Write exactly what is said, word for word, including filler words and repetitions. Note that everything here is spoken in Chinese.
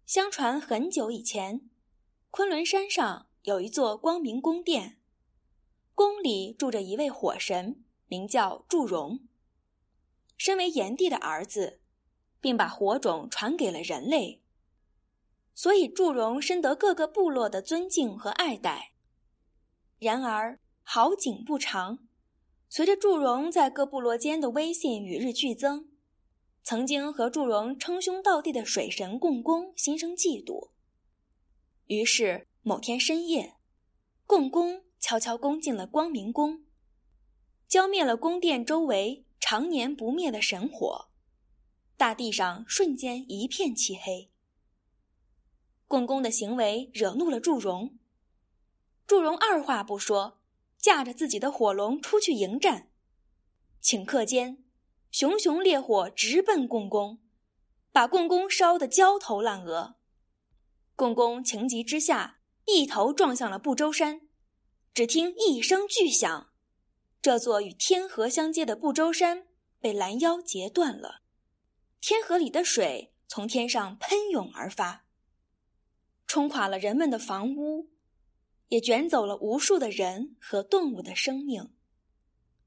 相传很久以前，昆仑山上有一座光明宫殿，宫里住着一位火神，名叫祝融。身为炎帝的儿子，并把火种传给了人类，所以祝融深得各个部落的尊敬和爱戴。然而好景不长，随着祝融在各部落间的威信与日俱增，曾经和祝融称兄道弟的水神共工心生嫉妒。于是某天深夜，共工悄悄攻进了光明宫，浇灭了宫殿周围常年不灭的神火，大地上瞬间一片漆黑。共工的行为惹怒了祝融，祝融二话不说，驾着自己的火龙出去迎战。顷刻间，熊熊烈火直奔共工，把共工烧得焦头烂额。共工情急之下，一头撞向了不周山。只听一声巨响，这座与天河相接的不周山被拦腰截断了，天河里的水从天上喷涌而发，冲垮了人们的房屋，也卷走了无数的人和动物的生命。